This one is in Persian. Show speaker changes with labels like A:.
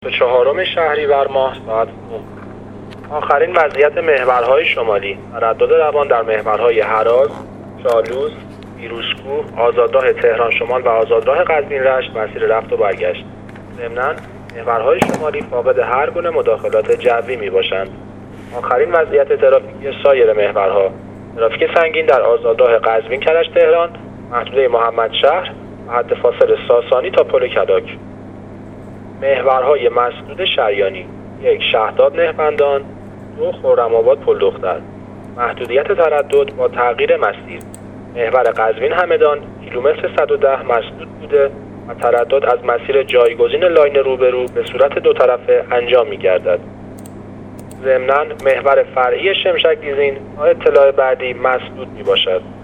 A: 24 شهریور ماه ساعت 9. آخرین وضعیت محورهای شمالی: تردد روان در محورهای هراز، چالوس، پیروزکوه، آزادراه تهران شمال و آزادراه قزوین رشت مسیر رفت و برگشت. ضمناً محورهای شمالی فاقد هر گونه مداخلات جوی میباشند. آخرین وضعیت ترافیکی سایر محورها: ترافیک سنگین در آزادراه قزوین کرج تهران، محدوده محمدشهر و حد فاصل ساسانی تا پل کلاک. محورهای مسدود شریانی: 1 شهداد نهبندان، 2 خرم‌آباد پل دختر. محدودیت تردد با تغییر مسیر: محور قزوین همدان کیلومتر 110 مسدود بوده و تردد از مسیر جایگزین لاین روبرو به صورت دو طرفه انجام می‌گردد. ضمناً محور فرعی شمشک دیزین تا اطلاع بعدی مسدود می‌باشد.